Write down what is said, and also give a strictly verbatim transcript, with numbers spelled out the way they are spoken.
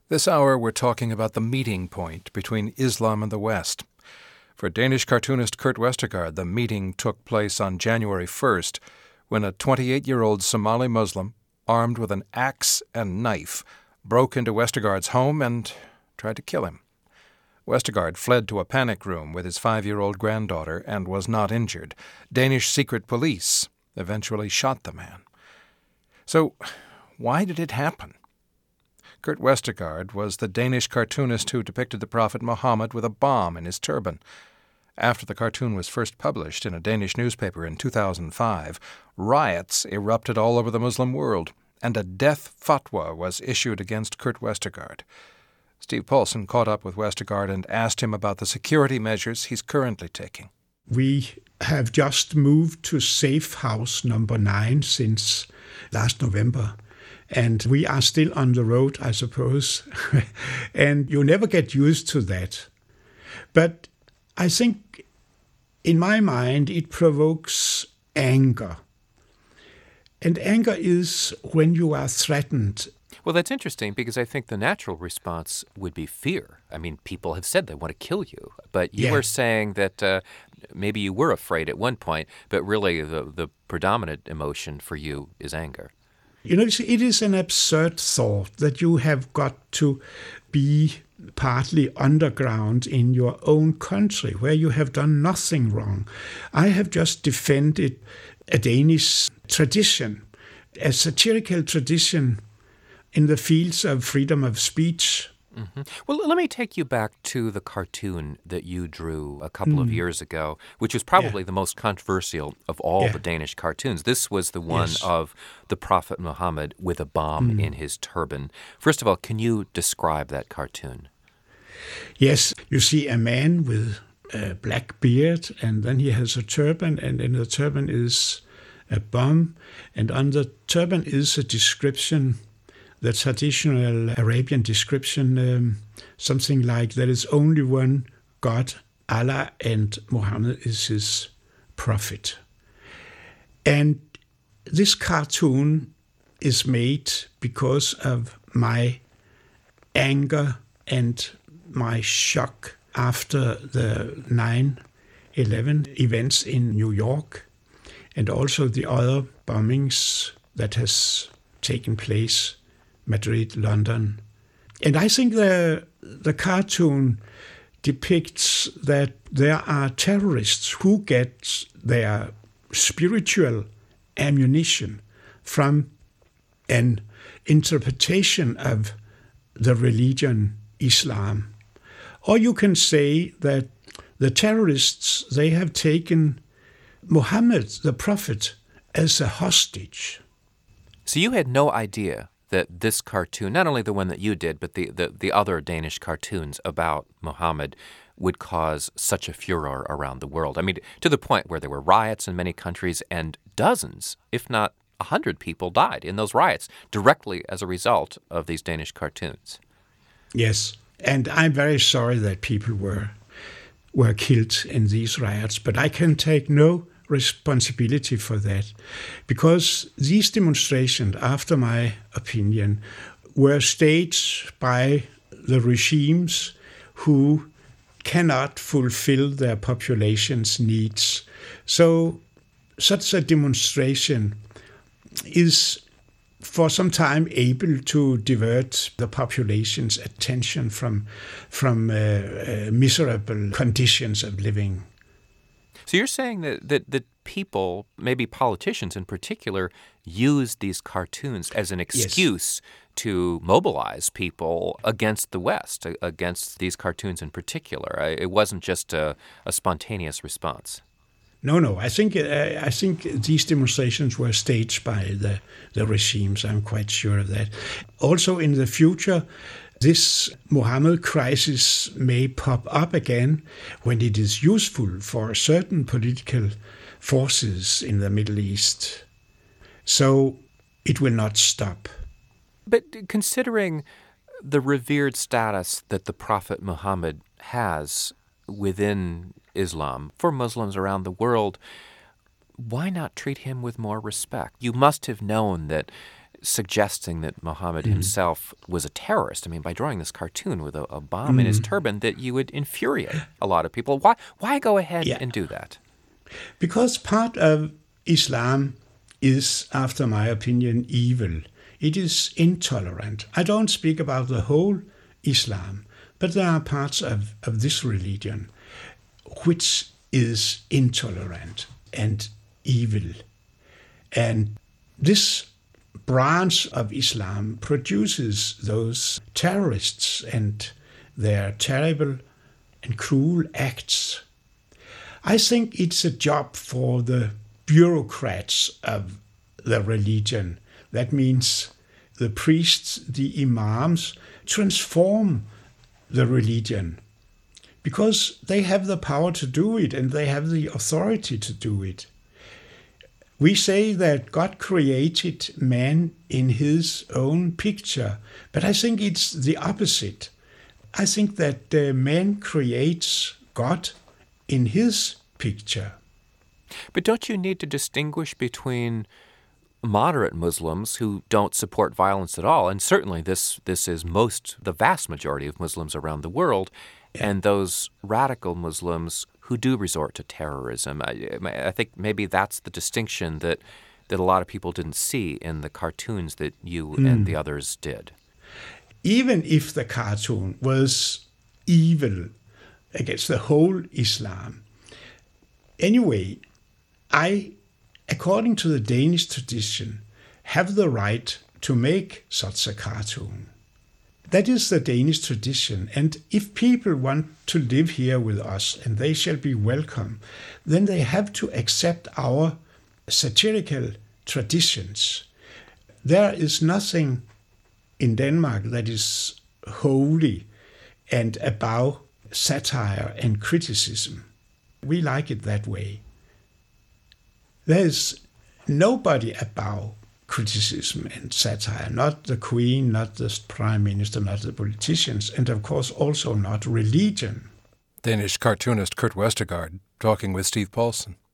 This hour we're talking about the meeting point between Islam and the West. For Danish cartoonist Kurt Westergaard, the meeting took place on January first when a twenty-eight-year-old Somali Muslim, armed with an axe and knife, broke into Westergaard's home and tried to kill him. Westergaard fled to a panic room with his five-year-old granddaughter and was not injured. Danish secret police eventually shot the man. So, why did it happen? Kurt Westergaard was the Danish cartoonist who depicted the Prophet Muhammad with a bomb in his turban. After the cartoon was first published in a Danish newspaper in two thousand five, riots erupted all over the Muslim world, and a death fatwa was issued against Kurt Westergaard. Steve Paulson caught up with Westergaard and asked him about the security measures he's currently taking. We have just moved to safe house number nine since last November. And we are still on the road, I suppose. And you never get used to that. But I think, in my mind, it provokes anger. And anger is when you are threatened. Well, that's interesting because I think the natural response would be fear. I mean, people have said they want to kill you. But you Yeah. were saying that uh, maybe you were afraid at one point, but really the, the predominant emotion for you is anger. You know, it is an absurd thought that you have got to be partly underground in your own country where you have done nothing wrong. I have just defended a Danish tradition, a satirical tradition in the fields of freedom of speech. Mm-hmm. Well, let me take you back to the cartoon that you drew a couple mm. of years ago, which was probably yeah. the most controversial of all yeah. the Danish cartoons. This was the one yes. of the Prophet Muhammad with a bomb mm. in his turban. First of all, can you describe that cartoon? Yes, you see a man with a black beard, and then he has a turban, and in the turban is a bomb, and on the turban is a description, the traditional Arabian description, um, something like there is only one God, Allah, and Muhammad is his prophet. And this cartoon is made because of my anger and my shock after the nine eleven events in New York and also the other bombings that has taken place, Madrid, London. And I think the the cartoon depicts that there are terrorists who get their spiritual ammunition from an interpretation of the religion Islam. Or you can say that the terrorists, they have taken Muhammad, the prophet, as a hostage. So you had no idea that this cartoon, not only the one that you did, but the, the, the other Danish cartoons about Muhammad would cause such a furor around the world. I mean, to the point where there were riots in many countries and dozens, if not a hundred people died in those riots directly as a result of these Danish cartoons. Yes, and I'm very sorry that people were were killed in these riots, but I can take no responsibility for that, because these demonstrations, after my opinion, were staged by the regimes who cannot fulfill their population's needs. So such a demonstration is for some time able to divert the population's attention from, from uh, uh, miserable conditions of living. So you're saying that, that, that people, maybe politicians in particular, use these cartoons as an excuse yes. to mobilize people against the West, against these cartoons in particular. It wasn't just a, a spontaneous response. No, no. I think uh, I think these demonstrations were staged by the, the regimes. I'm quite sure of that. Also, in the future, this Muhammad crisis may pop up again when it is useful for certain political forces in the Middle East. So it will not stop. But considering the revered status that the Prophet Muhammad has within Islam for Muslims around the world, why not treat him with more respect? You must have known that suggesting that Muhammad mm. himself was a terrorist. I mean, by drawing this cartoon with a, a bomb mm. in his turban, that you would infuriate a lot of people. Why, why go ahead yeah. and do that? Because part of Islam is, after my opinion, evil. It is intolerant. I don't speak about the whole Islam, but there are parts of, of this religion which is intolerant and evil. And this branch of Islam produces those terrorists and their terrible and cruel acts. I think it's a job for the bureaucrats of the religion. That means the priests, the imams, transform the religion because they have the power to do it and they have the authority to do it. We say that God created man in his own picture, but I think it's the opposite. I think that uh, man creates God in his picture. But don't you need to distinguish between moderate Muslims who don't support violence at all, and certainly this this is most, the vast majority of Muslims around the world, yeah. and those radical Muslims who do resort to terrorism? I, I think maybe that's the distinction that, that a lot of people didn't see in the cartoons that you mm. and the others did. Even if the cartoon was evil against the whole Islam, anyway, I, according to the Danish tradition, have the right to make such a cartoon. That is the Danish tradition, and if people want to live here with us, and they shall be welcome, then they have to accept our satirical traditions. There is nothing in Denmark that is holy and above satire and criticism. We like it that way. There is nobody above criticism and satire, not the Queen, not the Prime Minister, not the politicians, and of course also not religion. Danish cartoonist Kurt Westergaard talking with Steve Paulson.